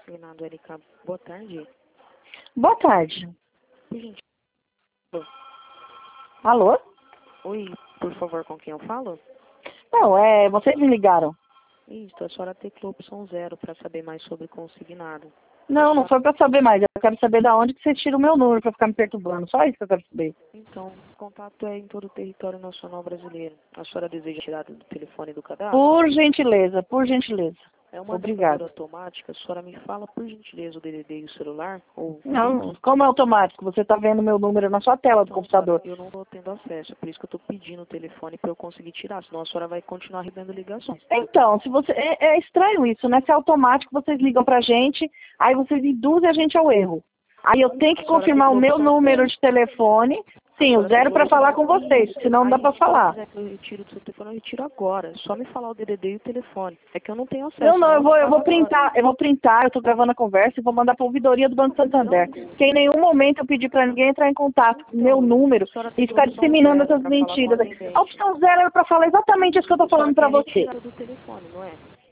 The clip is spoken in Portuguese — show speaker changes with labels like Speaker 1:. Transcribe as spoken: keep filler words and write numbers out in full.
Speaker 1: consignado L K. Boa tarde.
Speaker 2: Boa tarde.
Speaker 1: Oi, gente.
Speaker 2: Alô?
Speaker 1: Oi, por favor, com quem eu falo?
Speaker 2: Não, é, vocês me ligaram.
Speaker 1: Isso, a senhora teclou opção zero para saber mais sobre consignado.
Speaker 2: Não, não foi pra saber mais. Eu quero saber da onde que vocês tiram o meu número pra ficar me perturbando. Só isso que eu quero saber.
Speaker 1: Então, o contato é em todo o território nacional brasileiro. A senhora deseja tirar do telefone do cadastro?
Speaker 2: Por gentileza, por gentileza.
Speaker 1: É uma
Speaker 2: Obrigada.
Speaker 1: gravadora automática. A senhora me fala, por gentileza, o D D D e o celular? Ou...
Speaker 2: Não, como é automático? Você tá vendo meu número na sua tela do
Speaker 1: Então,
Speaker 2: computador.
Speaker 1: eu não estou tendo acesso, é por isso que eu estou pedindo o telefone para eu conseguir tirar, senão a senhora vai continuar recebendo ligações.
Speaker 2: Então, se você é, é estranho isso, né? Se é automático, vocês ligam pra gente, aí vocês induzem a gente ao erro. Aí eu tenho que confirmar o meu número de telefone, sim, o zero pra falar com vocês, senão não dá pra falar.
Speaker 1: Se quiser que eu retiro do seu telefone, eu retiro agora. É só me falar o D D D e o telefone. É que eu não tenho acesso.
Speaker 2: Não, não, eu vou, eu vou
Speaker 1: agora.
Speaker 2: printar, eu vou printar, eu tô gravando a conversa e vou mandar pra ouvidoria do Banco Santander. Porque em nenhum momento eu pedi pra ninguém entrar em contato com o meu número e ficar disseminando essas mentiras. A opção zero era pra falar exatamente isso que eu tô falando pra você.
Speaker 1: Do telefone, não é?